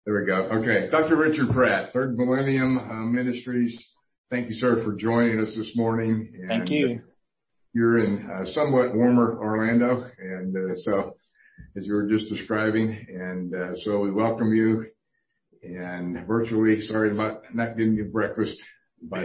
There we go. Okay. Dr. Richard Pratt, Third Millennium Ministries. Thank you, sir, for joining us this morning. And thank you. You're in somewhat warmer Orlando, and so as you were just describing, and so we welcome you. And virtually, sorry about not getting you breakfast, but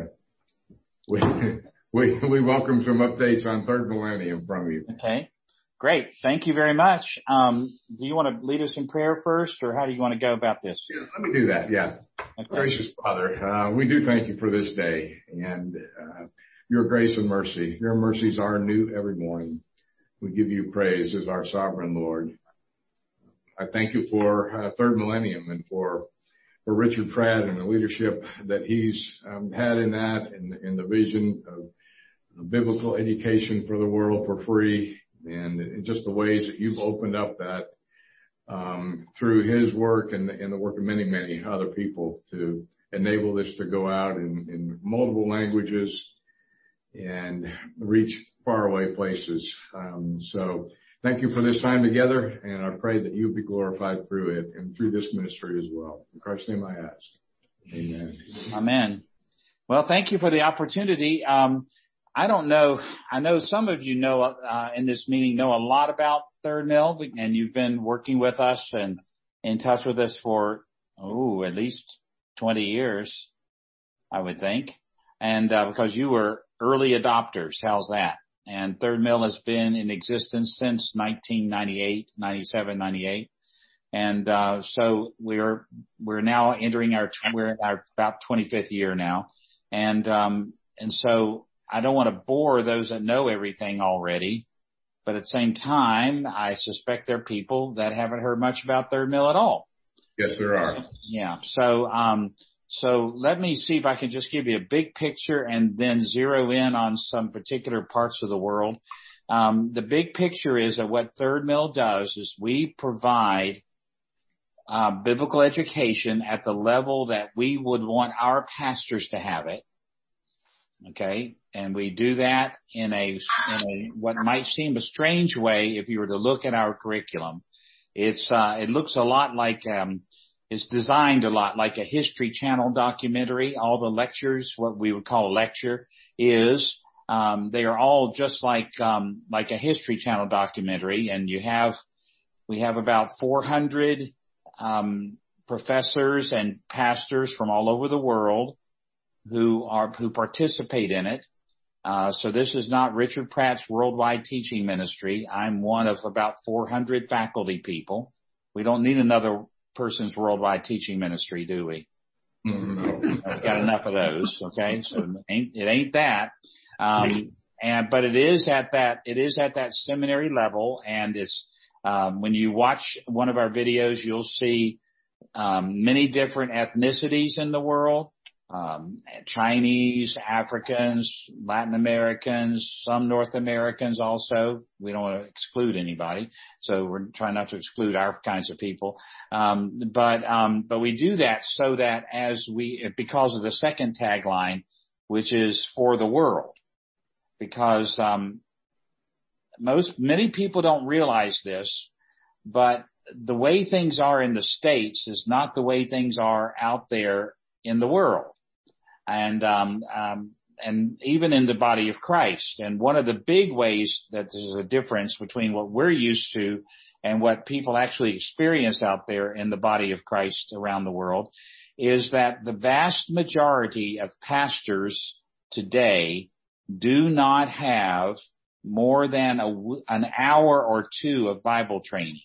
we welcome some updates on Third Millennium from you. Okay. Great. Thank you very much. Do you want to lead us in prayer first, or how do you want to go about this? Yeah, let me do that. Yeah. Okay. Gracious Father, we do thank you for this day and your grace and mercy. Your mercies are new every morning. We give you praise as our sovereign Lord. I thank you for Third Millennium and for Richard Pratt and the leadership that he's had in that, and the vision of biblical education for the world for free. And just the ways that you've opened up that through his work and the work of many, many other people to enable this to go out in multiple languages and reach faraway places. So thank you for this time together, and I pray that you be glorified through it and through this ministry as well. In Christ's name I ask. Amen. Amen. Well, thank you for the opportunity. I don't know. I know some of you know in this meeting know a lot about Third Mill, and you've been working with us and in touch with us for at least 20 years, I would think. And because you were early adopters, how's that? And Third Mill has been in existence since 1998, 97, 98. And so we're now entering we're in our about 25th year now. And so I don't want to bore those that know everything already, but at the same time, I suspect there are people that haven't heard much about Third Mill at all. Yes, there are. Yeah. So let me see if I can just give you a big picture and then zero in on some particular parts of the world. The big picture is that what Third Mill does is we provide biblical education at the level that we would want our pastors to have it. Okay. And we do that in a what might seem a strange way if you were to look at our curriculum. It looks a lot like, it's designed a lot like a History Channel documentary. All the lectures, what we would call a lecture is, they are all just like a History Channel documentary. And we have about 400, professors and pastors from all over the world who participate in it. So this is not Richard Pratt's worldwide teaching ministry. I'm one of about 400 faculty people. We don't need another person's worldwide teaching ministry, do we? No. I've got enough of those. Okay. So it ain't that. But it is at that seminary level. And it's, when you watch one of our videos, you'll see, many different ethnicities in the world. Chinese, Africans, Latin Americans, some North Americans also. We don't want to exclude anybody, so we're trying not to exclude our kinds of people. But we do that so that because of the second tagline, which is for the world, because many people don't realize this, but the way things are in the States is not the way things are out there in the world. And even in the body of Christ. And one of the big ways that there's a difference between what we're used to and what people actually experience out there in the body of Christ around the world is that the vast majority of pastors today do not have more than an hour or two of Bible training.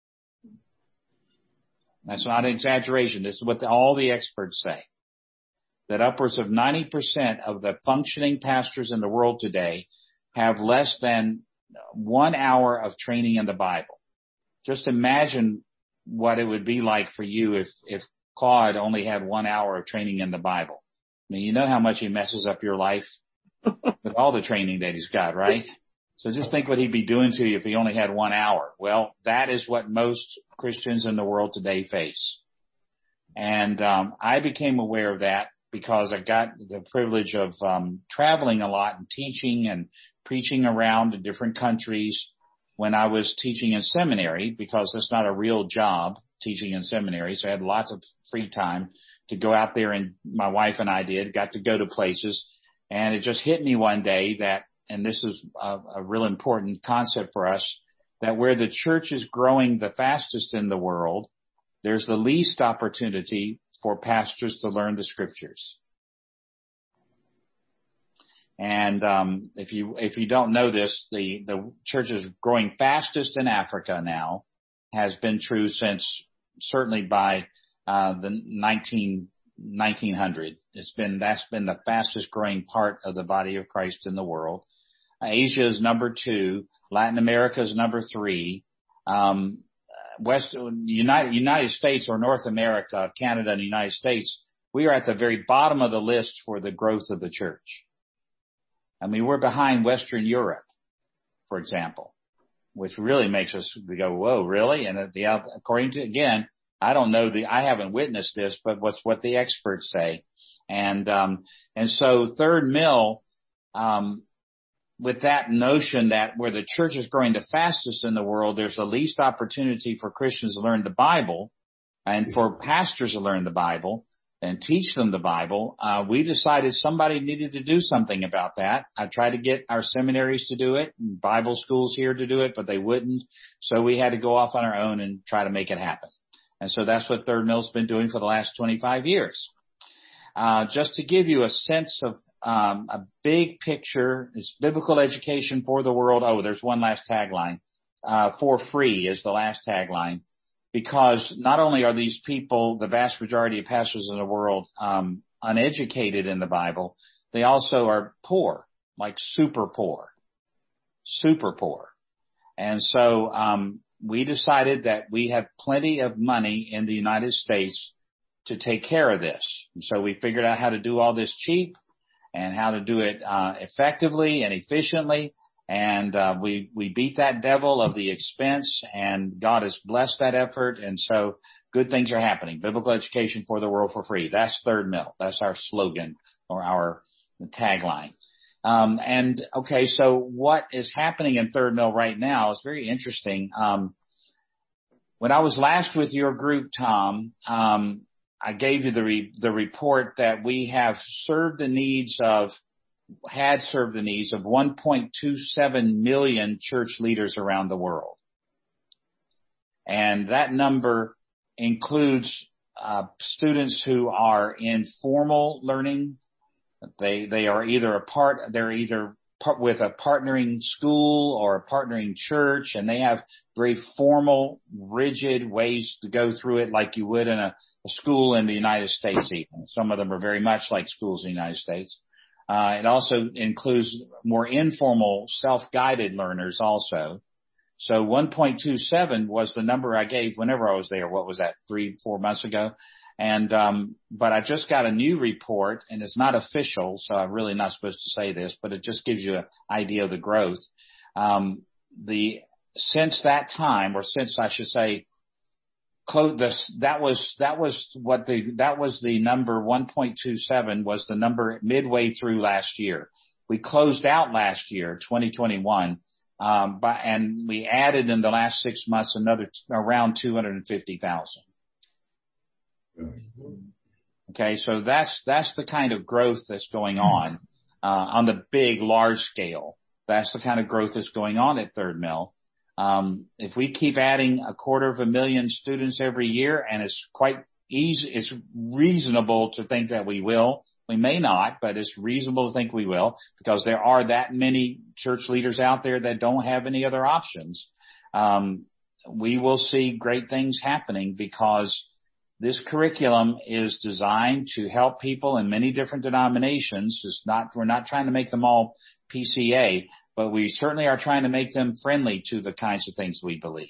That's not an exaggeration. This is what all the experts say. That upwards of 90% of the functioning pastors in the world today have less than 1 hour of training in the Bible. Just imagine what it would be like for you if Claude only had 1 hour of training in the Bible. I mean, you know how much he messes up your life with all the training that he's got, right? So just think what he'd be doing to you if he only had 1 hour. Well, that is what most Christians in the world today face. And I became aware of that because I got the privilege of traveling a lot and teaching and preaching around in different countries when I was teaching in seminary, because it's not a real job teaching in seminary, so I had lots of free time to go out there, and my wife and I got to go to places. And it just hit me one day that, and this is a real important concept for us, that where the church is growing the fastest in the world, there's the least opportunity for pastors to learn the scriptures. And if you don't know this, the church is growing fastest in Africa now, has been true since certainly by the 1900. That's been the fastest growing part of the body of Christ in the world. Asia is number 2, Latin America is number 3, United States or North America, Canada and the United States, we are at the very bottom of the list for the growth of the church. I mean, we're behind Western Europe, for example, which really makes us go, whoa, really? And according to, again, I don't know I haven't witnessed this, but what the experts say. And so Third Mill, with that notion that where the church is growing the fastest in the world, there's the least opportunity for Christians to learn the Bible and for pastors to learn the Bible and teach them the Bible. We decided somebody needed to do something about that. I tried to get our seminaries to do it, and Bible schools here to do it, but they wouldn't. So we had to go off on our own and try to make it happen. And so that's what Third Mill's been doing for the last 25 years. Just to give you a sense of a big picture, is biblical education for the world. Oh, there's one last tagline. For free is the last tagline. Because not only are these people, the vast majority of pastors in the world, uneducated in the Bible, they also are poor, like super poor. And so, we decided that we have plenty of money in the United States to take care of this. And so we figured out how to do all this cheap and how to do it, effectively and efficiently. And we beat that devil of the expense, and God has blessed that effort. And so good things are happening. Biblical education for the world for free. That's Third Mill. That's our slogan or our tagline. Okay, so what is happening in Third Mill right now is very interesting. When I was last with your group, Tom, I gave you the report that we have served the needs of 1.27 million church leaders around the world. And that number includes students who are in formal learning. They are either with a partnering school or a partnering church, and they have very formal, rigid ways to go through it like you would in a school in the United States even. Some of them are very much like schools in the United States. It also includes more informal, self-guided learners also. So 1.27 was the number I gave whenever I was there. What was that, 3-4 months ago? And, but I just got a new report, and it's not official, so I'm really not supposed to say this, but it just gives you an idea of the growth. Since that time, or since I should say, that was the number 1.27 was the number midway through last year. We closed out last year, 2021, and we added in the last 6 months another around 250,000. Okay, so that's the kind of growth that's going on the big, large scale. That's the kind of growth that's going on at Third Mill. If we keep adding 250,000 students every year, and it's quite easy, it's reasonable to think that we will. We may not, but it's reasonable to think we will, because there are that many church leaders out there that don't have any other options. We will see great things happening, because this curriculum is designed to help people in many different denominations. We're not trying to make them all PCA, but we certainly are trying to make them friendly to the kinds of things we believe.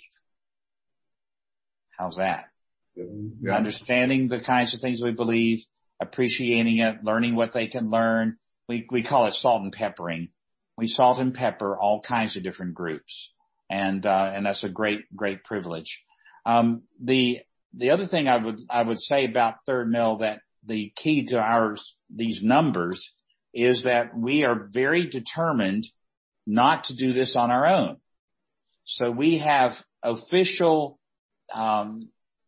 How's that? Yeah. Understanding the kinds of things we believe, appreciating it, learning what they can learn. We call it salt and peppering. We salt and pepper all kinds of different groups. And that's a great privilege. The other thing I would say about Third Mill, that the key to these numbers is that we are very determined not to do this on our own. So we have official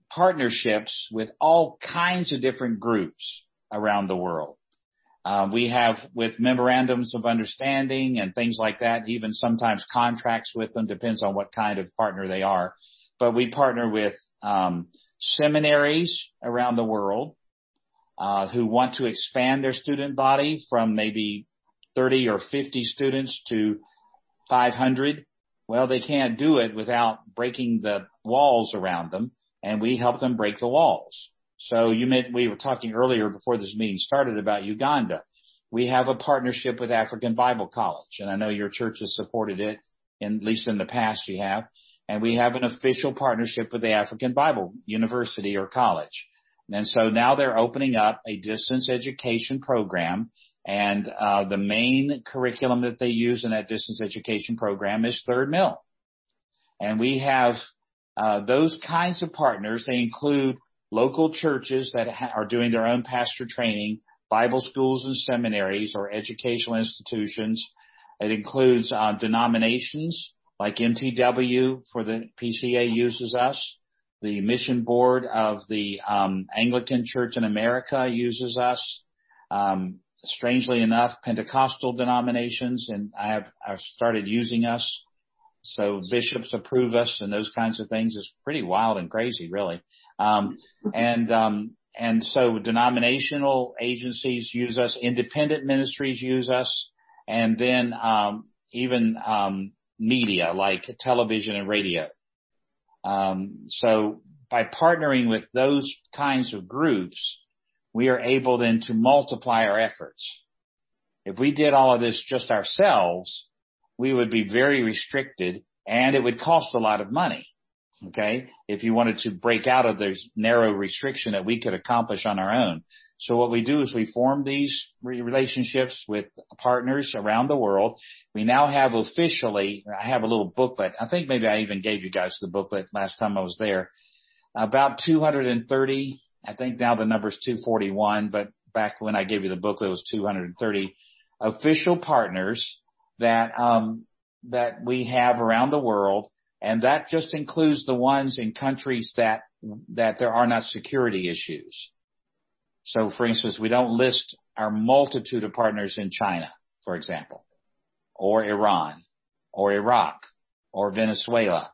partnerships with all kinds of different groups around the world. We have with memorandums of understanding and things like that, even sometimes contracts with them, depends on what kind of partner they are. But we partner with seminaries around the world who want to expand their student body from maybe 30 or 50 students to 500. Well, they can't do it without breaking the walls around them, and we help them break the walls. So we were talking earlier before this meeting started about Uganda. We have a partnership with African Bible College, and I know your church has supported it, at least in the past you have. And we have an official partnership with the African Bible University or college. And so now they're opening up a distance education program, and the main curriculum that they use in that distance education program is Third Mill. And we have those kinds of partners. They include local churches that are doing their own pastor training, Bible schools and seminaries or educational institutions. It includes denominations like MTW for the PCA uses us. The mission board of the Anglican Church in America uses us. Strangely enough, Pentecostal denominations and have started using us. So bishops approve us and those kinds of things. Is pretty wild and crazy, really. And so denominational agencies use us, independent ministries use us, and then even media like television and radio. So by partnering with those kinds of groups, we are able then to multiply our efforts. If we did all of this just ourselves, we would be very restricted and it would cost a lot of money. Okay. If you wanted to break out of this narrow restriction that we could accomplish on our own. So what we do is we form these relationships with partners around the world. We now have officially, I have a little booklet. I think maybe I even gave you guys the booklet last time I was there. About 230. I think now the number is 241, but back when I gave you the booklet, it was 230 official partners that we have around the world. And that just includes the ones in countries that there are not security issues. So, for instance, we don't list our multitude of partners in China, for example, or Iran, or Iraq, or Venezuela,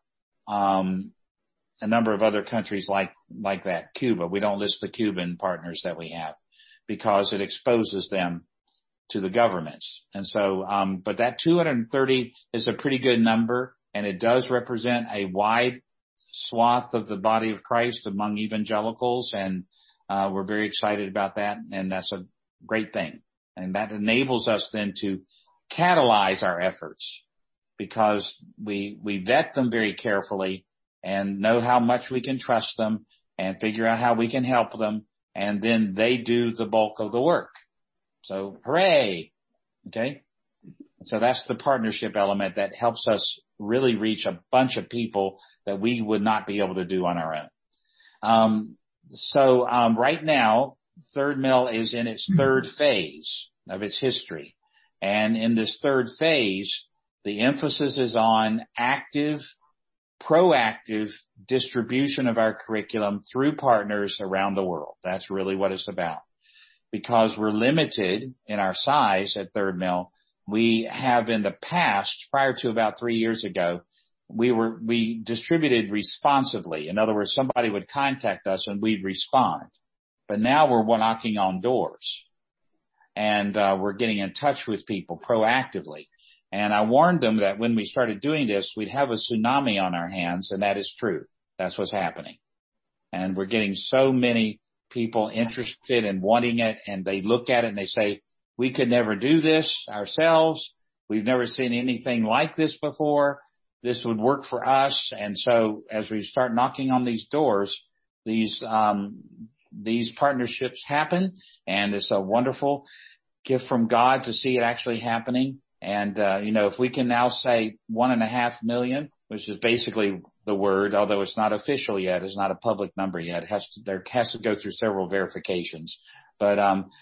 a number of other countries like that, Cuba. We don't list the Cuban partners that we have because it exposes them to the governments. And so, but that 230 is a pretty good number. And it does represent a wide swath of the body of Christ among evangelicals. And we're very excited about that. And that's a great thing. And that enables us then to catalyze our efforts because we vet them very carefully and know how much we can trust them and figure out how we can help them. And then they do the bulk of the work. So hooray. Okay. So that's the partnership element that helps us really reach a bunch of people that we would not be able to do on our own. So right now, Third Mill is in its third phase of its history. And in this third phase, the emphasis is on active, proactive distribution of our curriculum through partners around the world. That's really what it's about. Because we're limited in our size at Third Mill, we have in the past, prior to about 3 years ago, we distributed responsively. In other words, somebody would contact us and we'd respond. But now we're knocking on doors and we're getting in touch with people proactively. And I warned them that when we started doing this, we'd have a tsunami on our hands, and that is true. That's what's happening. And we're getting so many people interested in wanting it, and they look at it and they say, we could never do this ourselves. We've never seen anything like this before. This would work for us. And so as we start knocking on these doors, these partnerships happen, and it's a wonderful gift from God to see it actually happening. And, if we can now say 1.5 million, which is basically the word, although it's not official yet, it's not a public number yet. There has to go through several verifications. But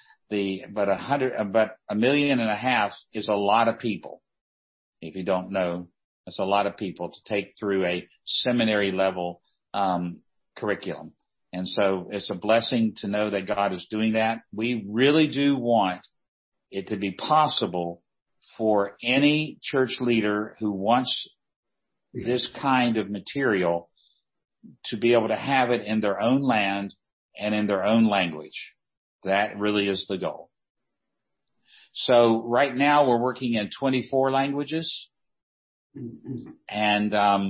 1.5 million is a lot of people. If you don't know, it's a lot of people to take through a seminary level, curriculum. And so it's a blessing to know that God is doing that. We really do want it to be possible for any church leader who wants this kind of material to be able to have it in their own land and in their own language. That really is the goal. So right now we're working in 24 languages, and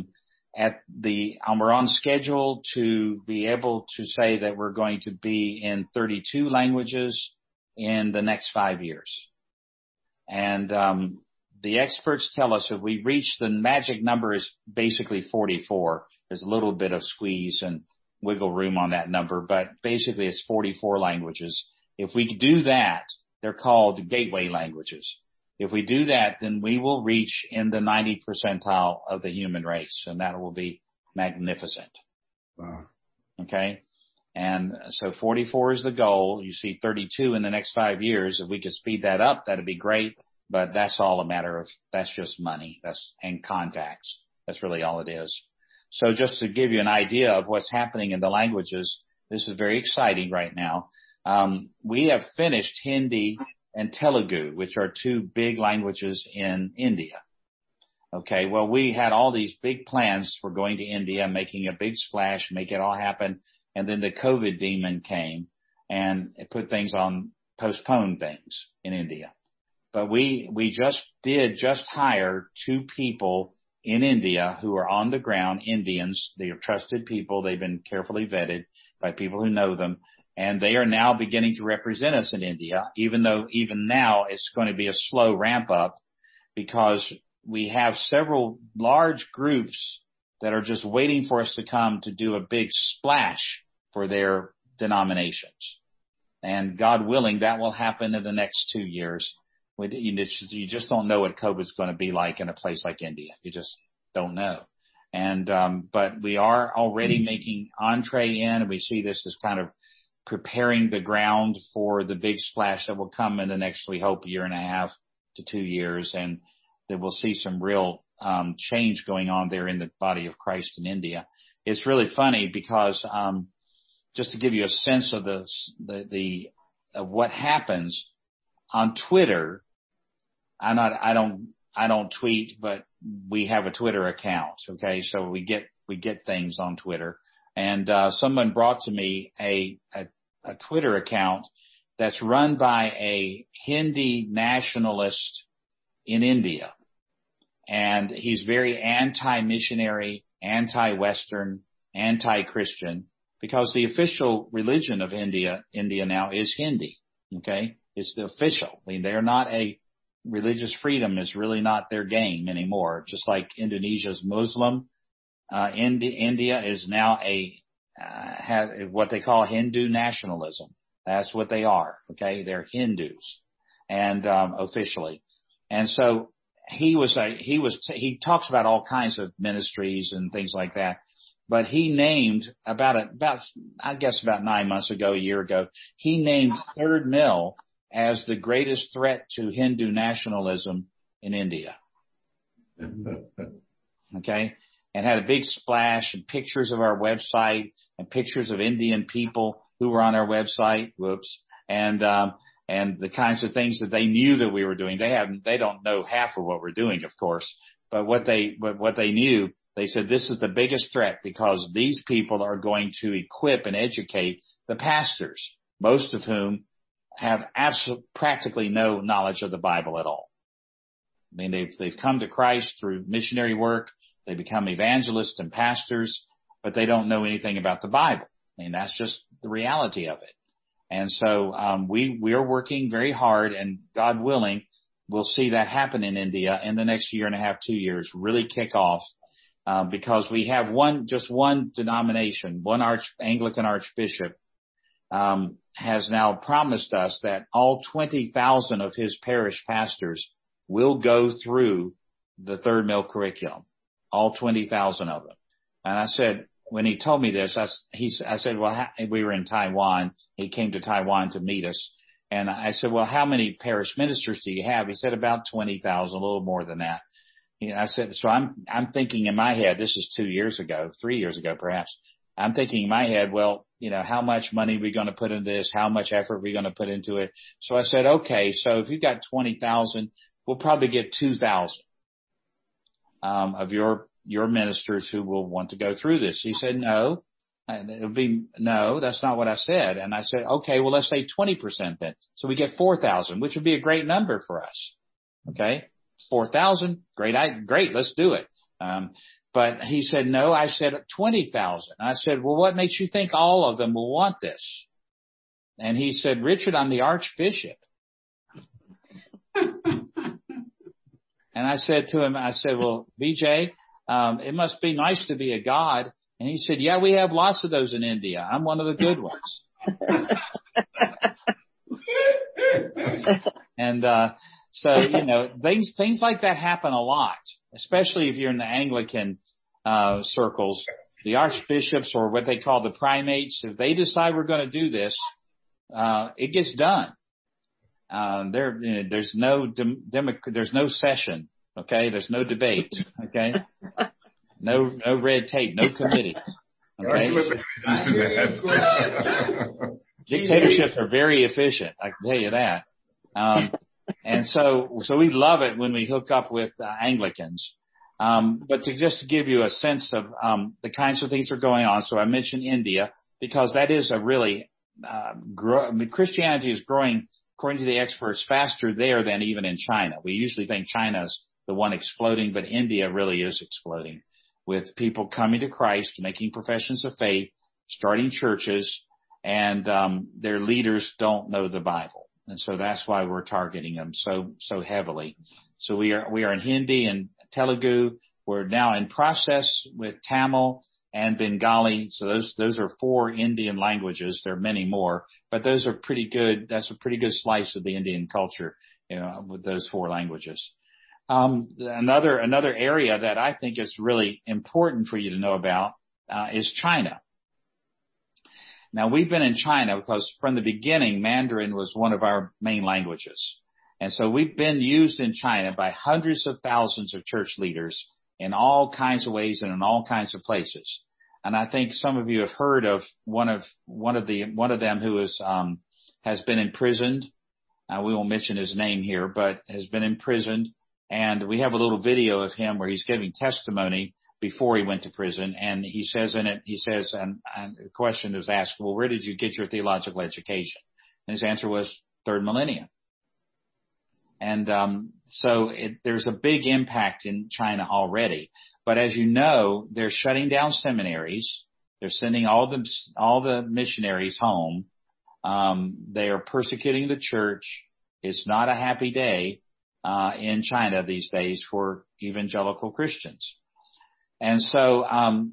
we're on schedule to be able to say that we're going to be in 32 languages in the next 5 years. And the experts tell us if we reach the magic number is basically 44. There's a little bit of squeeze and wiggle room on that number, but basically it's 44 languages. If we do that, they're called gateway languages. If we do that, then we will reach in the 90th percentile of the human race, and that will be magnificent. Wow. Okay? And so 44 is the goal. You see 32 in the next 5 years. If we could speed that up, that'd be great, but that's all a matter of, that's just money. And contacts. That's really all it is. So just to give you an idea of what's happening in the languages, this is very exciting right now. We have finished Hindi and Telugu, which are two big languages in India. Okay, well, we had all these big plans for going to India, making a big splash, make it all happen, and then the COVID demon came and it put things on, postponed things in India. But we just hire 2 people in India who are on the ground, Indians. They are trusted people. They've been carefully vetted by people who know them. And they are now beginning to represent us in India, even though even now it's going to be a slow ramp up because we have several large groups that are just waiting for us to come to do a big splash for their denominations. And God willing, that will happen in the next 2 years. You just don't know what COVID's going to be like in a place like India. You just don't know. And, but we are already making entree in, and we see this as kind of preparing the ground for the big splash that will come in the next, we hope, 1.5 to 2 years. And that we'll see some real, change going on there in the body of Christ in India. It's really funny because, just to give you a sense of of what happens on Twitter. I don't tweet, but we have a Twitter account. Okay. So we get things on Twitter, and, someone brought to me a Twitter account that's run by a Hindi nationalist in India. And he's very anti-missionary, anti-Western, anti-Christian, because the official religion of India now is Hindi. Okay. It's the official. I mean, they're not religious freedom is really not their game anymore. Just like Indonesia's Muslim, India is now has what they call Hindu nationalism. That's what they are. Okay. They're Hindus and, officially. And so he talks about all kinds of ministries and things like that. But he named about 9 months ago, a year ago, he named Third Mill as the greatest threat to Hindu nationalism in India. Okay. And had a big splash and pictures of our website and pictures of Indian people who were on our website. Whoops. And the kinds of things that they knew that we were doing. They don't know half of what we're doing, of course, but what they knew, they said this is the biggest threat because these people are going to equip and educate the pastors, most of whom have practically no knowledge of the Bible at all. I mean, they've come to Christ through missionary work. They become evangelists and pastors, but they don't know anything about the Bible. I mean, that's just the reality of it. And so, we are working very hard, and God willing, we'll see that happen in India in the next 1.5 to 2 years, really kick off, because we have just one denomination, one Anglican archbishop, has now promised us that all 20,000 of his parish pastors will go through the Third Mill curriculum, all 20,000 of them. And I said, when he told me this, I said, well, we were in Taiwan. He came to Taiwan to meet us. And I said, well, how many parish ministers do you have? He said about 20,000, a little more than that. I said, so I'm thinking in my head, this is 2 years ago, 3 years ago, perhaps. I'm thinking in my head, well, how much money are we going to put into this? How much effort are we going to put into it? So I said, okay, so if you've got 20,000, we'll probably get 2,000 of your ministers who will want to go through this. He said, no. And it would be, no, that's not what I said. And I said, okay, well, let's say 20% then. So we get 4,000, which would be a great number for us. Okay. 4,000. Great. Let's do it. But he said, no, I said 20,000. I said, well, what makes you think all of them will want this? And he said, Richard, I'm the Archbishop. And I said to him, well, BJ, it must be nice to be a God. And he said, yeah, we have lots of those in India. I'm one of the good ones. And, so, things like that happen a lot, especially if you're in the Anglican, circles. The archbishops, or what they call the primates, if they decide we're going to do this, it gets done. There's no session. Okay. There's no debate. Okay. No red tape, no committee. Okay. Dictatorships are very efficient. I can tell you that. And so we love it when we hook up with Anglicans. But to give you a sense of, the kinds of things that are going on. So I mentioned India because that is a really, Christianity is growing, according to the experts, faster there than even in China. We usually think China's the one exploding, but India really is exploding, with people coming to Christ, making professions of faith, starting churches, and their leaders don't know the Bible. And so that's why we're targeting them so heavily. So we are in Hindi and Telugu. We're now in process with Tamil and Bengali. So those are 4 Indian languages. There are many more, but those are pretty good. That's a pretty good slice of the Indian culture, with those 4 languages. Another area that I think is really important for you to know about, is China. Now, we've been in China because from the beginning, Mandarin was one of our main languages. And so we've been used in China by hundreds of thousands of church leaders in all kinds of ways and in all kinds of places. And I think some of you have heard of one of them who has been imprisoned. We won't mention his name here, but has been imprisoned. And we have a little video of him where he's giving testimony before he went to prison. And he says in it, and the question is asked, well, where did you get your theological education? And his answer was third millennium. And there's a big impact in China already. But as you know, they're shutting down seminaries. They're sending all the missionaries home. They are persecuting the church. It's not a happy day in China these days for evangelical Christians. And so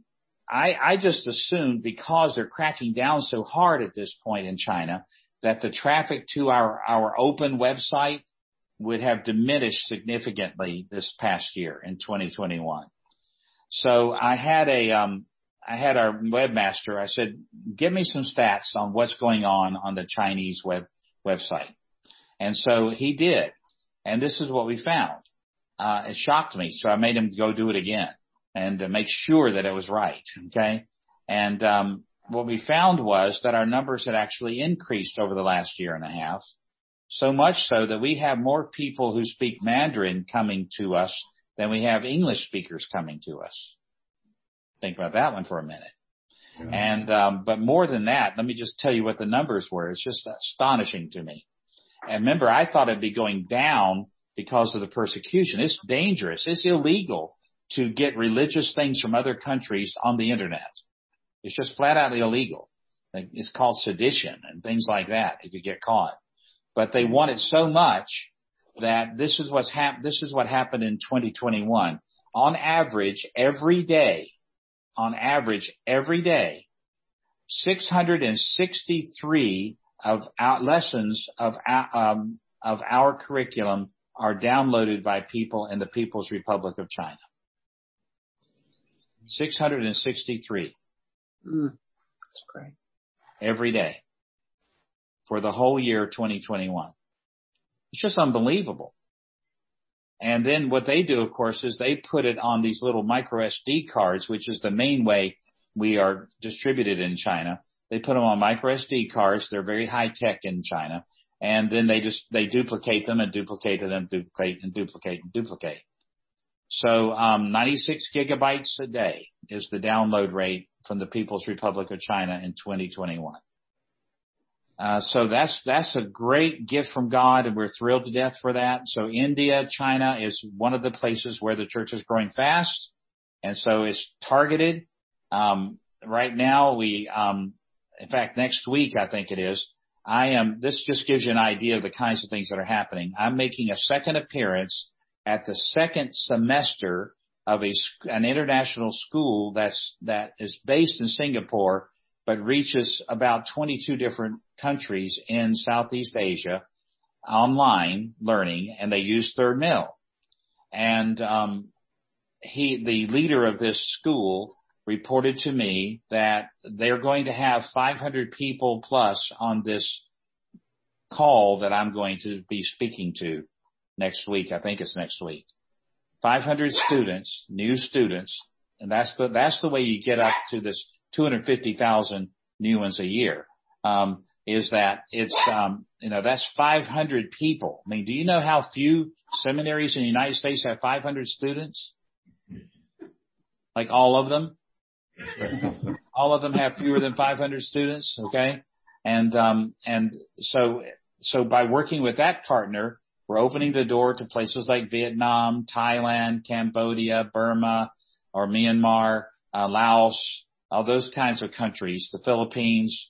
I just assumed, because they're cracking down so hard at this point in China, that the traffic to our open website would have diminished significantly this past year in 2021. So I had our webmaster, I said, give me some stats on what's going on the Chinese website. And so he did. And this is what we found. It shocked me. So I made him go do it again and to make sure that it was right. Okay. And, what we found was that our numbers had actually increased over the last year and a half. So much so that we have more people who speak Mandarin coming to us than we have English speakers coming to us. Think about that one for a minute. Yeah. And, but more than that, let me just tell you what the numbers were. It's just astonishing to me. And remember, I thought it'd be going down because of the persecution. It's dangerous. It's illegal to get religious things from other countries on the internet. It's just flat out illegal. It's called sedition and things like that if you get caught. But they want it so much that this is what happened in 2021. On average, every day, 663 of our lessons of our curriculum are downloaded by people in the People's Republic of China. 663. That's great. Every day for the whole year 2021. It's just unbelievable. And then what they do, of course, is they put it on these little micro SD cards, which is the main way we are distributed in China. They put them on micro SD cards. They're very high tech in China. And then they duplicate them and duplicate them, duplicate and duplicate and duplicate. So, 96 gigabytes a day is the download rate from the People's Republic of China in 2021. So that's a great gift from God, and we're thrilled to death for that. So India, China is one of the places where the church is growing fast. And so it's targeted. Right now in fact, next week, I think it is, this just gives you an idea of the kinds of things that are happening. I'm making a second appearance at the second semester of an international school that is based in Singapore, but reaches about 22 different countries in Southeast Asia, online learning, and they use Third Mill. And the leader of this school reported to me that they're going to have 500 people plus on this call that I'm going to be speaking to next week. I think it's next week. 500 students, new students, and that's the way you get up to this 250,000 new ones a year. Is that it's that's 500 people. I mean, do you know how few seminaries in the United States have 500 students? Like all of them? All of them have fewer than 500 students, okay? And so by working with that partner, we're opening the door to places like Vietnam, Thailand, Cambodia, Burma, or Myanmar, Laos, all those kinds of countries, the Philippines.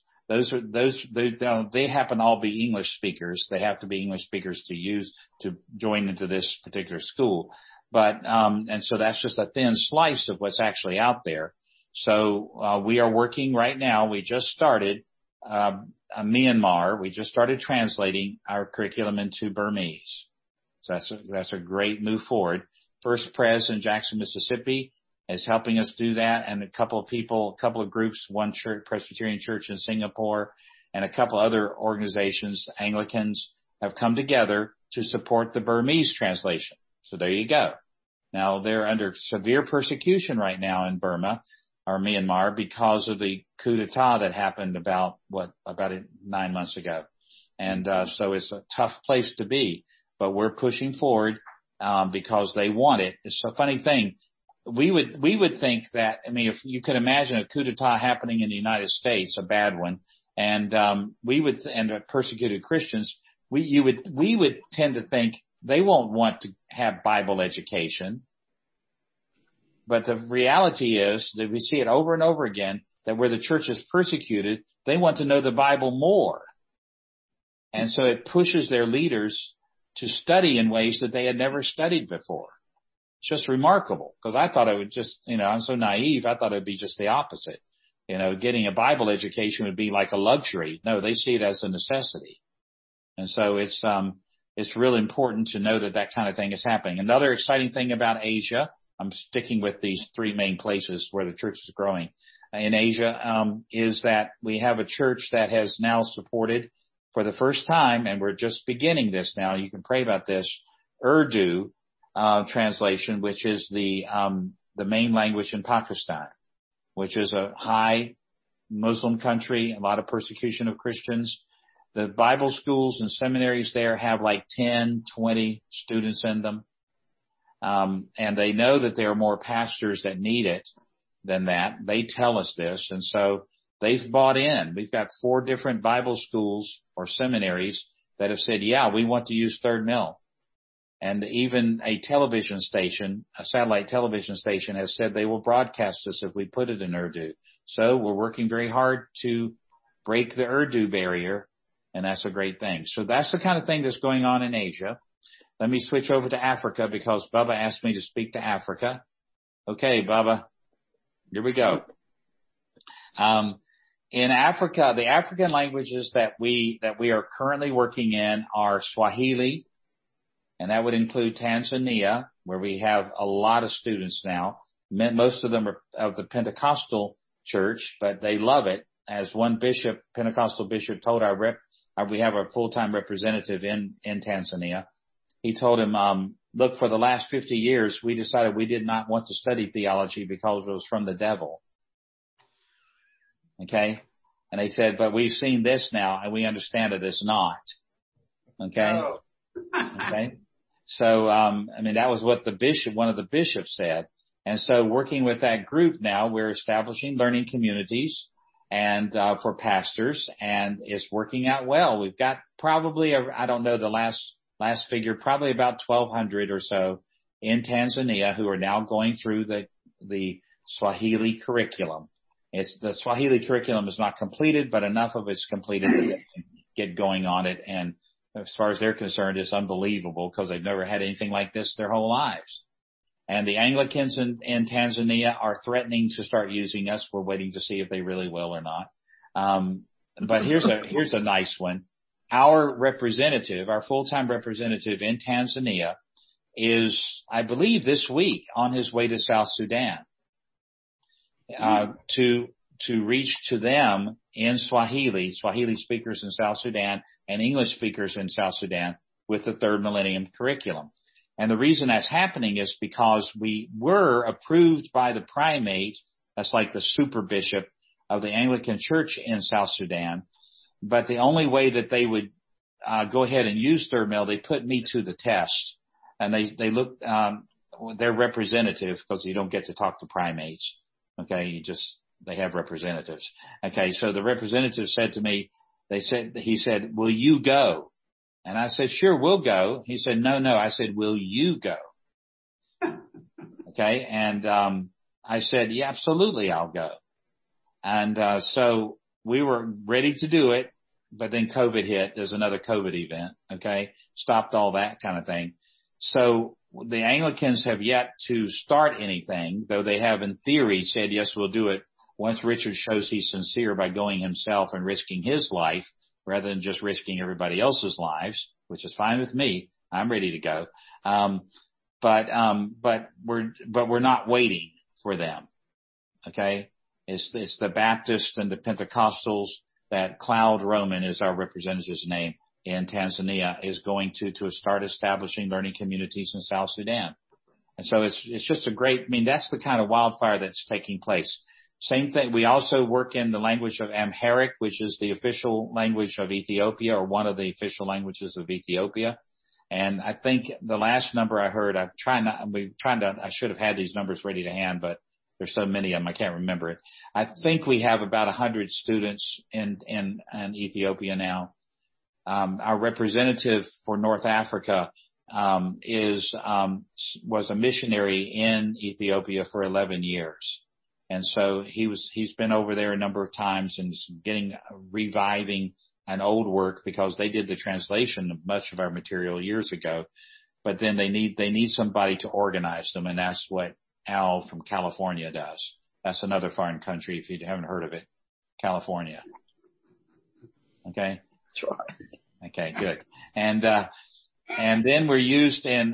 They happen to all be English speakers. They have to be English speakers to join into this particular school. But, and so that's just a thin slice of what's actually out there. So, we are working right now. We just started, Myanmar. We just started translating our curriculum into Burmese. So that's a great move forward. First Pres in Jackson, Mississippi is helping us do that. And a couple of groups, one church, Presbyterian church in Singapore, and a couple other organizations, Anglicans, have come together to support the Burmese translation. So there you go. Now they're under severe persecution right now in Burma or Myanmar because of the coup d'etat that happened about 9 months ago. And, so it's a tough place to be, but we're pushing forward, because they want it. It's a funny thing. We would think that, I mean, if you could imagine a coup d'etat happening in the United States, a bad one, and, and persecuted Christians, we would tend to think they won't want to have Bible education. But the reality is that we see it over and over again, that where the church is persecuted, they want to know the Bible more. And so it pushes their leaders to study in ways that they had never studied before. It's just remarkable, because I thought it would just, I'm so naive, I thought it would be just the opposite. Getting a Bible education would be like a luxury. No, they see it as a necessity. And so it's real important to know that kind of thing is happening. Another exciting thing about Asia, I'm sticking with these three main places where the church is growing in Asia, is that we have a church that has now supported for the first time, and we're just beginning this now. You can pray about this, Urdu, translation, which is the main language in Pakistan, which is a high Muslim country, a lot of persecution of Christians. The Bible schools and seminaries there have like 10, 20 students in them. And they know that there are more pastors that need it than that. They tell us this. And so they've bought in. We've got 4 different Bible schools or seminaries that have said, yeah, we want to use Third Mill. And even a television station, a satellite television station, has said they will broadcast us if we put it in Urdu. So we're working very hard to break the Urdu barrier, and that's a great thing. So that's the kind of thing that's going on in Asia. Let me switch over to Africa because Bubba asked me to speak to Africa. Okay, Bubba, here we go. In Africa, the African languages that we are currently working in are Swahili, and that would include Tanzania, where we have a lot of students now. Most of them are of the Pentecostal church, but they love it. As one bishop, Pentecostal bishop, told we have a full-time representative in Tanzania. He told him, look, for the last 50 years, we decided we did not want to study theology because it was from the devil. Okay. And they said, but we've seen this now and we understand that it's not. Okay. Oh. Okay. So, that was what one of the bishops said. And so working with that group now, we're establishing learning communities and, for pastors, and it's working out well. We've got probably, I don't know the last figure, probably about 1,200 or so in Tanzania who are now going through the Swahili curriculum. The Swahili curriculum is not completed, but enough of it's completed that they can get going on it. And as far as they're concerned, it's unbelievable because they've never had anything like this their whole lives. And the Anglicans in Tanzania are threatening to start using us. We're waiting to see if they really will or not. But here's a nice one. Our representative, our full-time representative in Tanzania is, I believe, this week on his way to South Sudan, to reach to them in Swahili speakers in South Sudan and English speakers in South Sudan with the Third Millennium Curriculum. And the reason that's happening is because we were approved by the primate, that's like the super bishop of the Anglican Church in South Sudan. But the only way that they would go ahead and use Third Mill, they put me to the test. And they look, their representative, because you don't get to talk to primates. Okay, they have representatives. Okay, so the representative said to me, he said, will you go? And I said, sure, we'll go. He said, no. I said, will you go? Okay, and I said, yeah, absolutely, I'll go. And so we were ready to do it, but then COVID hit. There's another COVID event, okay, stopped all that kind of thing. So the Anglicans have yet to start anything, though they have in theory said, yes, we'll do it once Richard shows he's sincere by going himself and risking his life rather than just risking everybody else's lives, which is fine with me. I'm ready to go. But we're not waiting for them. Okay. It's the Baptists and the Pentecostals that Cloud Roman is our representative's name in Tanzania is going to start establishing learning communities in South Sudan. And so it's just that's the kind of wildfire that's taking place. Same thing. We also work in the language of Amharic, which is the official language of Ethiopia or one of the official languages of Ethiopia. And I think the last number I heard, I should have had these numbers ready to hand, but there's so many of them, I can't remember it. I think we have about 100 students in Ethiopia now. Our representative for North Africa, was a missionary in Ethiopia for 11 years. And so he's been over there a number of times and reviving an old work because they did the translation of much of our material years ago. But then they need somebody to organize them. And that's what Al from California does. That's another foreign country if you haven't heard of it. California. Okay. That's right. Okay, good. And then we're used in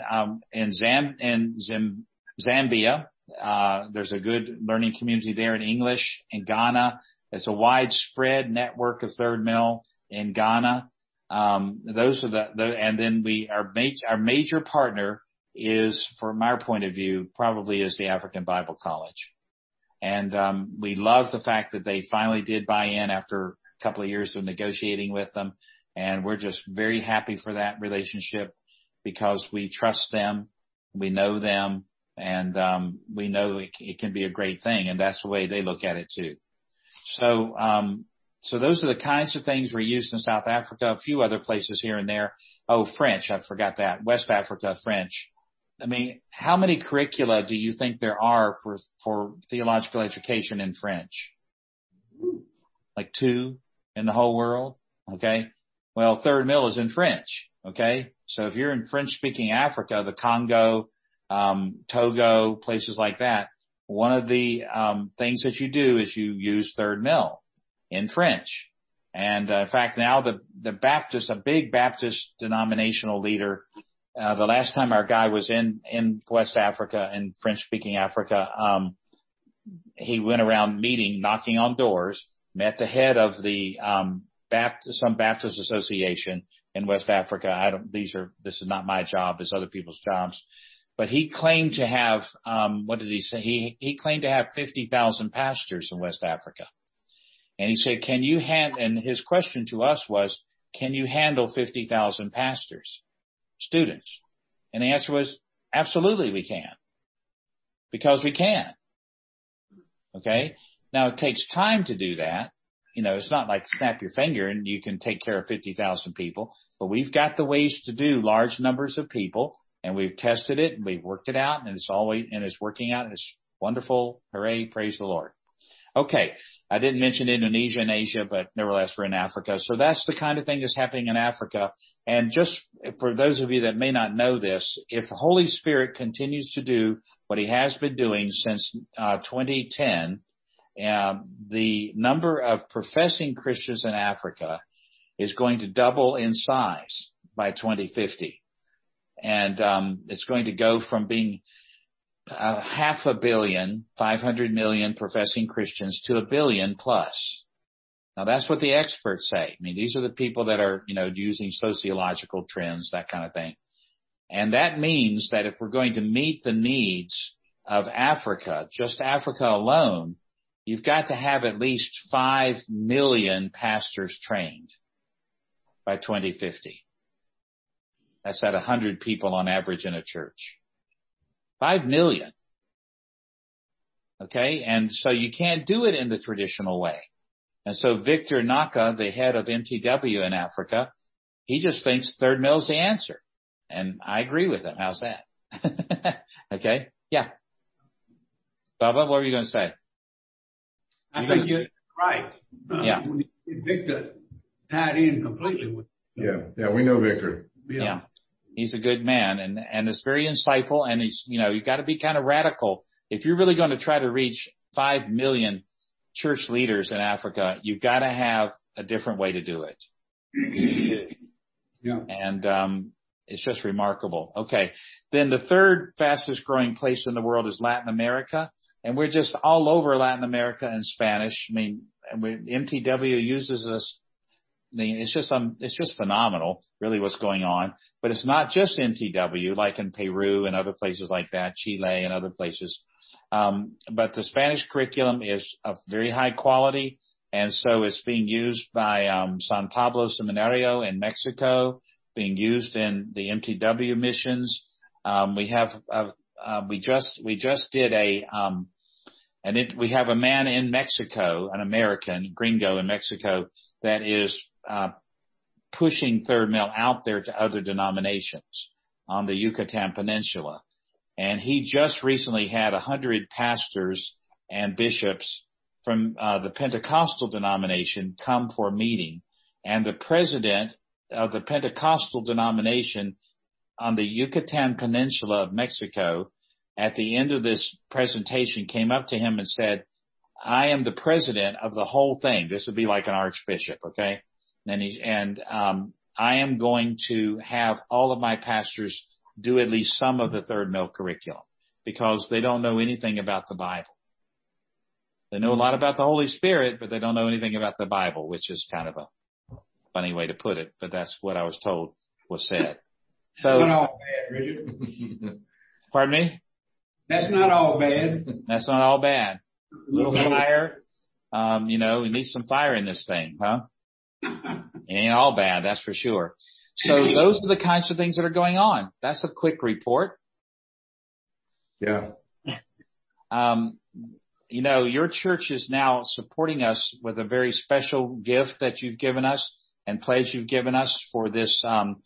Zambia. There's a good learning community there in English. In Ghana, there's a widespread network of Third Mill in Ghana. Those are and then our major partner is, from our point of view, probably is the African Bible College. And, we love the fact that they finally did buy in after a couple of years of negotiating with them. And we're just very happy for that relationship because we trust them. We know them. And we know it can be a great thing, and that's the way they look at it too. So those are the kinds of things we're used in South Africa, a few other places here and there. Oh, French, I forgot that. West Africa, French. How many curricula do you think there are for theological education in French? Like 2 in the whole world? Okay. Well, Third Mill is in French. Okay. So if you're in French-speaking Africa, the Congo, Togo, places like that, one of the things that you do is you use Third Mill in French. And in fact, now the Baptist, a big Baptist denominational leader, the last time our guy was in West Africa, in French-speaking Africa, he went around knocking on doors, met the head of the some Baptist association in West Africa. This is not my job, it's other people's jobs. But he claimed to have, what did he say? He claimed to have 50,000 pastors in West Africa. And he said, and his question to us was, can you handle 50,000 pastors, students? And the answer was, absolutely we can. Because we can. Okay? Now it takes time to do that. It's not like snap your finger and you can take care of 50,000 people, but we've got the ways to do large numbers of people, and we've tested it and we've worked it out, and it's working out, and it's wonderful. Hooray. Praise the Lord. Okay. I didn't mention Indonesia and Asia, but nevertheless we're in Africa. So that's the kind of thing that's happening in Africa. And just for those of you that may not know this, if the Holy Spirit continues to do what he has been doing since 2010, the number of professing Christians in Africa is going to double in size by 2050. And it's going to go from being 500 million professing Christians to 1 billion plus. Now that's what the experts say. I mean, these are the people that are, using sociological trends, that kind of thing. And that means that if we're going to meet the needs of Africa, just Africa alone, you've got to have at least 5 million pastors trained by 2050. That's at 100 people on average in a church. 5 million. Okay? And so you can't do it in the traditional way. And so Victor Naka, the head of MTW in Africa, he just thinks third mill's the answer. And I agree with him. How's that? Okay? Yeah. Bubba, what were you going to say? I think you're right. Yeah. Victor tied in completely with. Yeah, we know Victor. Yeah. He's a good man, and it's very insightful, and he's, you've got to be kind of radical. If you're really going to try to reach 5 million church leaders in Africa, you've got to have a different way to do it. Yeah. And it's just remarkable. Okay. Then the third fastest growing place in the world is Latin America, and we're just all over Latin America in Spanish. I mean, MTW uses us. I mean, it's just phenomenal, really, what's going on. But it's not just MTW, like in Peru and other places like that, Chile and other places. But the Spanish curriculum is of very high quality, and so it's being used by San Pablo Seminario in Mexico, being used in the MTW missions. We just did we have a man in Mexico, an American gringo in Mexico, that is pushing Third Mill out there to other denominations on the Yucatan Peninsula. And he just recently had 100 pastors and bishops from the Pentecostal denomination come for a meeting. And the president of the Pentecostal denomination on the Yucatan Peninsula of Mexico, at the end of this presentation, came up to him and said, I am the president of the whole thing. This would be like an archbishop, okay? And I am going to have all of my pastors do at least some of the Third Mill curriculum, because they don't know anything about the Bible. They know a lot about the Holy Spirit, but they don't know anything about the Bible, which is kind of a funny way to put it, but that's what I was told was said. So, not all bad, Richard. Pardon me? That's not all bad. That's not all bad. A little fire. We need some fire in this thing, huh? It ain't all bad, that's for sure. So those are the kinds of things that are going on. That's a quick report. Yeah. Your church is now supporting us with a very special gift that you've given us and pledge you've given us for this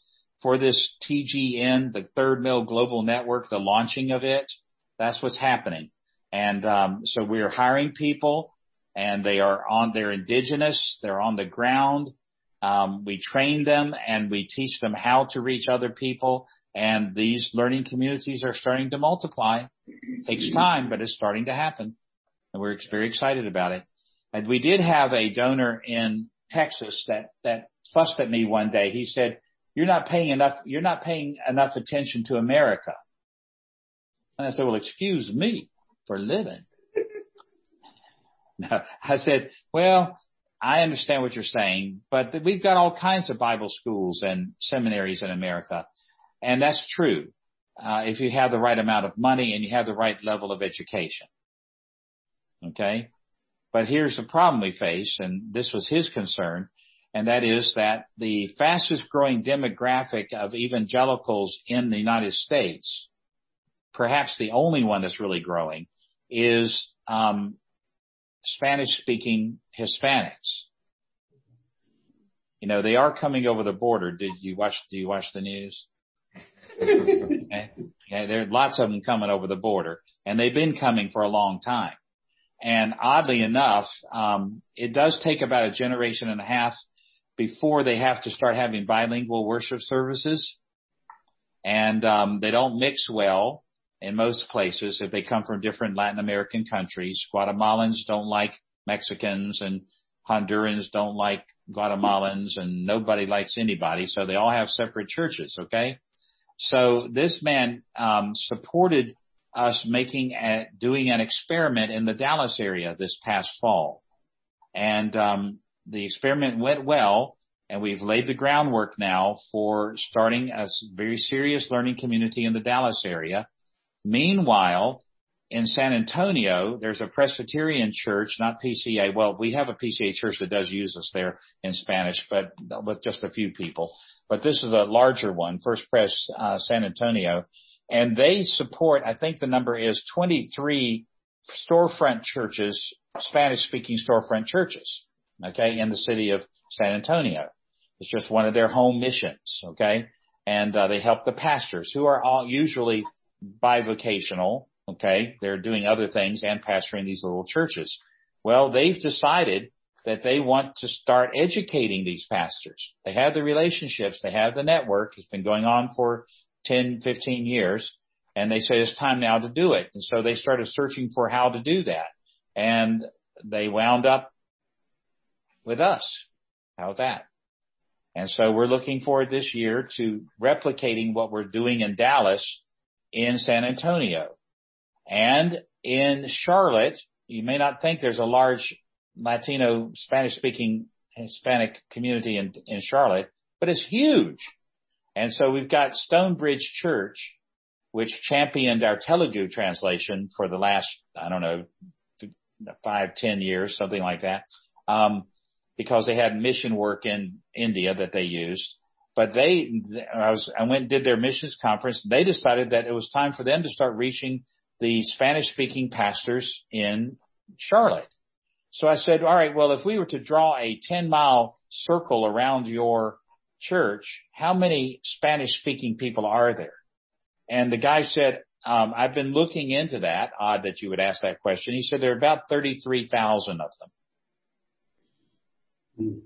TGN, the Third Mill Global Network, the launching of it. That's what's happening. And so we're hiring people, and they're indigenous, they're on the ground. We train them and we teach them how to reach other people, and these learning communities are starting to multiply. It takes time, but it's starting to happen, and we're very excited about it. And we did have a donor in Texas that fussed at me one day. He said, you're not paying enough attention to America. And I said, well, excuse me for living. I said, well, I understand what you're saying, but we've got all kinds of Bible schools and seminaries in America. And that's true. If you have the right amount of money and you have the right level of education. Okay. But here's the problem we face, and this was his concern, and that is that the fastest growing demographic of evangelicals in the United States, perhaps the only one that's really growing, is Spanish-speaking Hispanics. You know, they are coming over the border. Do you watch the news? Okay. Yeah, there are lots of them coming over the border, and they've been coming for a long time. And oddly enough, it does take about a generation and a half before they have to start having bilingual worship services. And they don't mix well in most places if they come from different Latin American countries. Guatemalans don't like Mexicans, and Hondurans don't like Guatemalans, and nobody likes anybody. So they all have separate churches, okay? So this man supported us doing an experiment in the Dallas area this past fall. And the experiment went well, and we've laid the groundwork now for starting a very serious learning community in the Dallas area. Meanwhile, in San Antonio, there's a Presbyterian church, not PCA. Well, we have a PCA church that does use us there in Spanish, but with just a few people. But this is a larger one, First Pres San Antonio. And they support, I think the number is 23 storefront churches, Spanish-speaking storefront churches, okay, in the city of San Antonio. It's just one of their home missions, okay? And they help the pastors, who are all usually bivocational, okay? They're doing other things and pastoring these little churches. Well, they've decided that they want to start educating these pastors. They have the relationships, they have the network. It's been going on for 10, 15 years, and they say it's time now to do it. And so they started searching for how to do that. And they wound up with us. How's that? And so we're looking forward this year to replicating what we're doing in Dallas in San Antonio. And in Charlotte, you may not think there's a large Latino Spanish-speaking Hispanic community in Charlotte, but it's huge. And so we've got Stonebridge Church, which championed our Telugu translation for the last, 5-10 years, something like that, because they had mission work in India that they used. But I went and did their missions conference. They decided that it was time for them to start reaching the Spanish-speaking pastors in Charlotte. So I said, all right, well, if we were to draw a 10-mile circle around your church, how many Spanish-speaking people are there? And the guy said, I've been looking into that. Odd that you would ask that question. He said there are about 33,000 of them.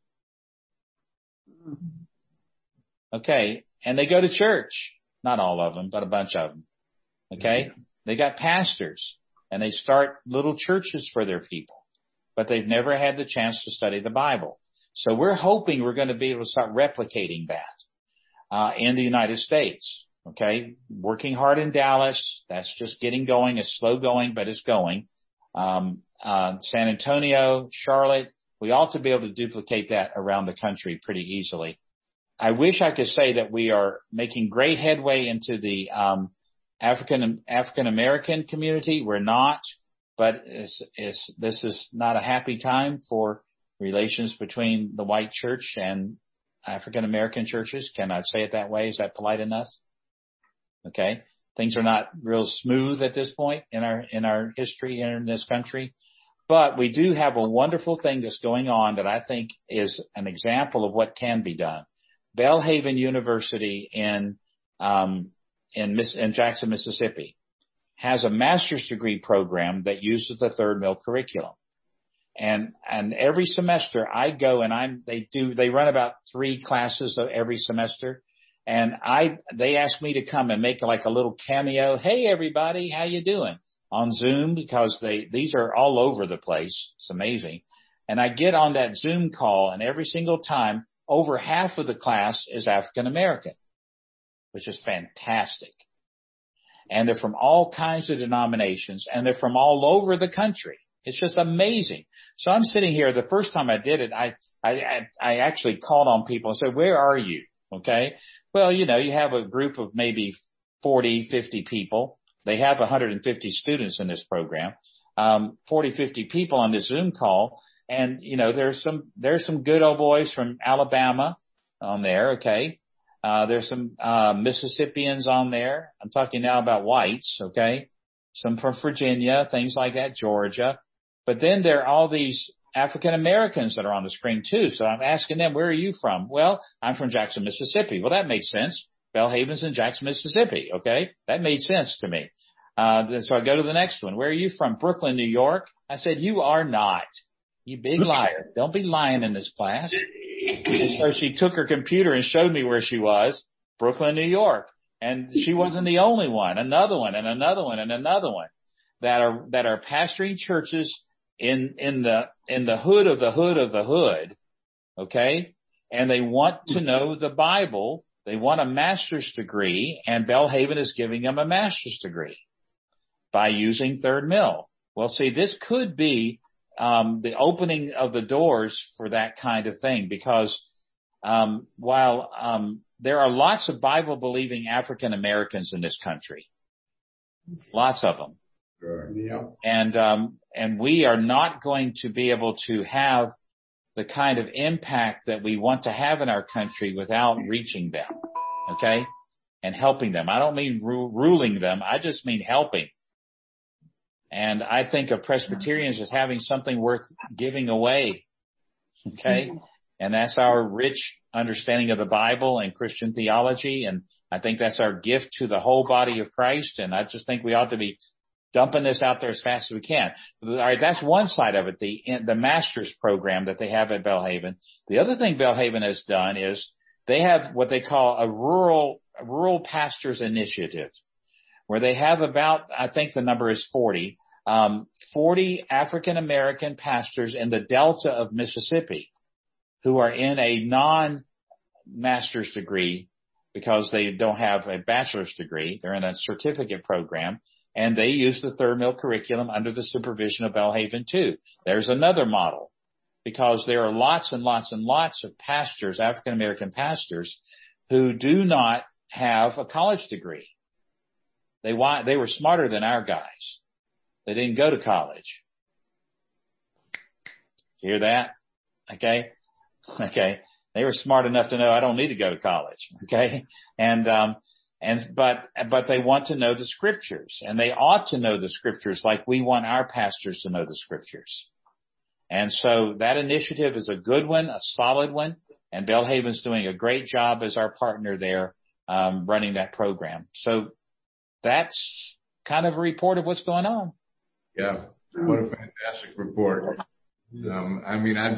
Okay. And they go to church. Not all of them, but a bunch of them. Okay. They got pastors, and they start little churches for their people, but they've never had the chance to study the Bible. So we're hoping we're going to be able to start replicating that in the United States. Okay, working hard in Dallas. That's just getting going. It's slow going, but it's going. San Antonio, Charlotte. We ought to be able to duplicate that around the country pretty easily. I wish I could say that we are making great headway into the African American community. We're not, but this is not a happy time for relations between the white church and African American churches. Can I say it that way? Is that polite enough? Okay. Things are not real smooth at this point in our history here in this country, but we do have a wonderful thing that's going on that I think is an example of what can be done. Belhaven University in Jackson, Mississippi has a master's degree program that uses the Third Mill curriculum. And every semester I go and they run about 3 classes every semester. And they ask me to come and make like a little cameo. Hey, everybody, how you doing? On Zoom, because these are all over the place. It's amazing. And I get on that Zoom call, and every single time, over half of the class is African American, which is fantastic. And they're from all kinds of denominations, and they're from all over the country. It's just amazing. So I'm sitting here. The first time I did it, I actually called on people and said, where are you? Okay. Well, you have a group of maybe 40, 50 people. They have 150 students in this program. 40, 50 people on this Zoom call. And, there's some good old boys from Alabama on there. Okay. There's some, Mississippians on there. I'm talking now about whites. Okay. Some from Virginia, things like that, Georgia. But then there are all these African Americans that are on the screen too. So I'm asking them, where are you from? Well, I'm from Jackson, Mississippi. Well, that makes sense. Belhaven's in Jackson, Mississippi. Okay. That made sense to me. So I go to the next one. Where are you from? Brooklyn, New York. I said, you are not. You big liar. Don't be lying in this class. And so she took her computer and showed me where she was. Brooklyn, New York. And she wasn't the only one. Another one and another one and another one that are pastoring churches in the hood of the hood of the hood. Okay. And they want to know the Bible. They want a master's degree, and Belhaven is giving them a master's degree by using Third Mill. Well, see, this could be the opening of the doors for that kind of thing, because while there are lots of Bible-believing African Americans in this country, lots of them, Sure. Yeah. and we are not going to be able to have the kind of impact that we want to have in our country without reaching them, okay, and helping them. I don't mean ruling them. I just mean helping. And I think of Presbyterians as having something worth giving away, okay, and that's our rich understanding of the Bible and Christian theology, and I think that's our gift to the whole body of Christ, and I just think we ought to be dumping this out there as fast as we can. All right, that's one side of it, the master's program that they have at Belhaven. The other thing Belhaven has done is they have what they call a rural pastors initiative, where they have about, I think the number is 40 African American pastors in the Delta of Mississippi who are in a non-master's degree because they don't have a bachelor's degree. They're in a certificate program. And they use the Third Mill curriculum under the supervision of Belhaven too. There's another model, because there are lots and lots and lots of pastors, African American pastors, who do not have a college degree. They were smarter than our guys. They didn't go to college. You hear that? Okay. Okay. They were smart enough to know I don't need to go to college. Okay. But they want to know the scriptures, and they ought to know the scriptures like we want our pastors to know the scriptures. And so that initiative is a good one, a solid one, and Belhaven's doing a great job as our partner there, running that program. So that's kind of a report of what's going on. Yeah. What a fantastic report. I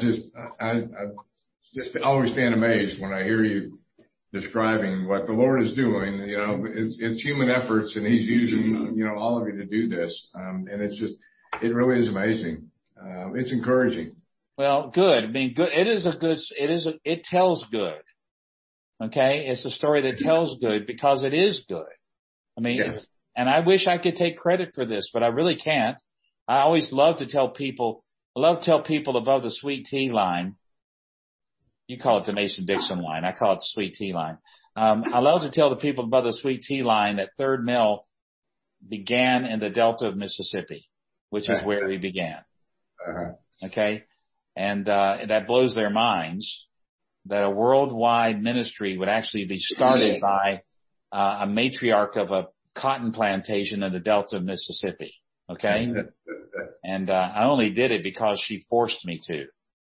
just always stand amazed when I hear you describing what the Lord is doing. It's human efforts, and He's using, all of you to do this. And it really is amazing. It's encouraging. Well, good. I mean, good. It tells good. Okay. It's a story that tells good because it is good. I mean, yes. And I wish I could take credit for this, but I really can't. I always love to tell people above the sweet tea line. You call it the Mason-Dixon line. I call it the sweet tea line. I love to tell the people above the sweet tea line that Third Mill began in the Delta of Mississippi, which is where we began. Okay. And that blows their minds that a worldwide ministry would actually be started by a matriarch of a cotton plantation in the Delta of Mississippi. Okay. And I only did it because she forced me to.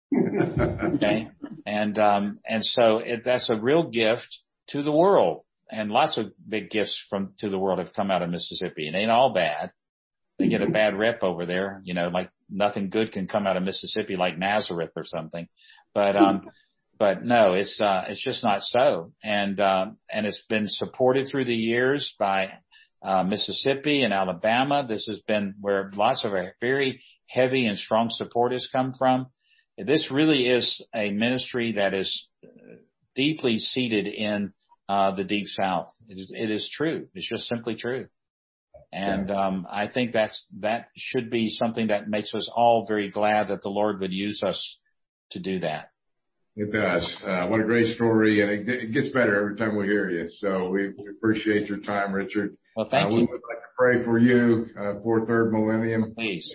Okay. And so that's a real gift to the world, and lots of big gifts to the world have come out of Mississippi, and ain't all bad. They get a bad rep over there, like nothing good can come out of Mississippi, like Nazareth or something. But no, it's just not so. And it's been supported through the years by Mississippi and Alabama. This has been where lots of our very heavy and strong support has come from. This really is a ministry that is deeply seated in the Deep South. It is true. It's just simply true. And I think that should be something that makes us all very glad that the Lord would use us to do that. It does. What a great story, and it gets better every time we hear you. So we appreciate your time, Richard. Well, thank you. We would like to pray for you for Third Millennium. Please.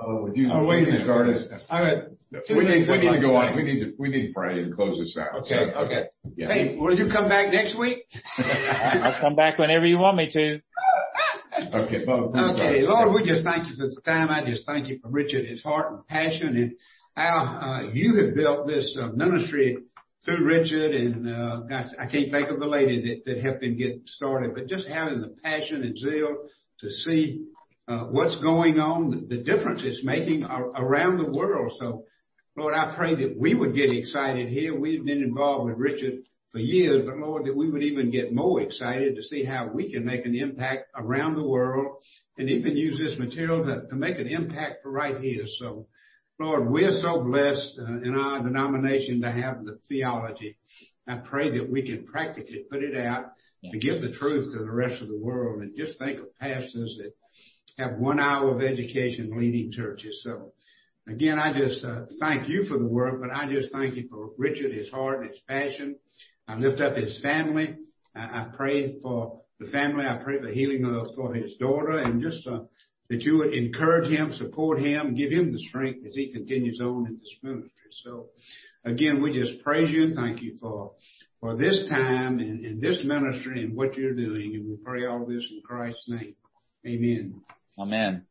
Would you start us? We need to go on. We need to pray and close this out. Okay. Yeah. Hey, will you come back next week? I'll come back whenever you want me to. Okay. Okay, Lord, we just thank you for the time. I just thank you for Richard, his heart and passion, and how you have built this ministry through Richard. And gosh, I can't think of the lady that helped him get started, but just having the passion and zeal to see what's going on, the difference it's making around the world. So, Lord, I pray that we would get excited here. We've been involved with Richard for years, but Lord, that we would even get more excited to see how we can make an impact around the world and even use this material to make an impact right here. So, Lord, we're so blessed in our denomination to have the theology. I pray that we can practically put it out to give the truth to the rest of the world. And just think of pastors that have 1 hour of education leading churches. So, again, I just thank you for the work, but I just thank you for Richard, his heart and his passion. I lift up his family. I pray for the family. I pray for healing for his daughter, and just that you would encourage him, support him, give him the strength as he continues on in this ministry. So, again, we just praise you and thank you for this time and this ministry and what you're doing. And we pray all this in Christ's name. Amen. Amen.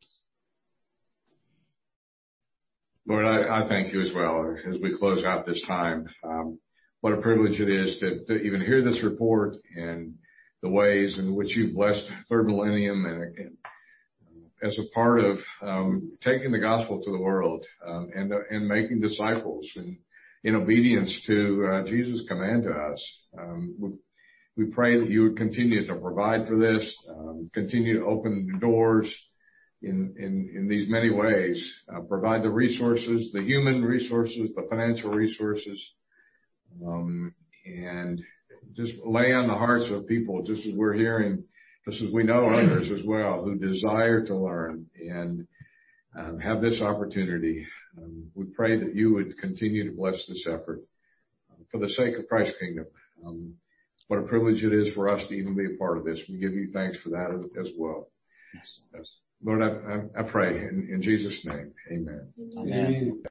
Lord, I thank you as well as we close out this time. What a privilege it is to even hear this report and the ways in which you've blessed Third Millennium and as a part of taking the gospel to the world and making disciples and in obedience to Jesus' command to us. We pray that you would continue to provide for this, continue to open doors in these many ways, provide the resources, the human resources, the financial resources, and just lay on the hearts of people, just as we're hearing, just as we know others as well who desire to learn and have this opportunity. We pray that you would continue to bless this effort for the sake of Christ's kingdom. What a privilege it is for us to even be a part of this. We give you thanks for that as well. Yes. Lord, I pray in Jesus' name. Amen. Amen.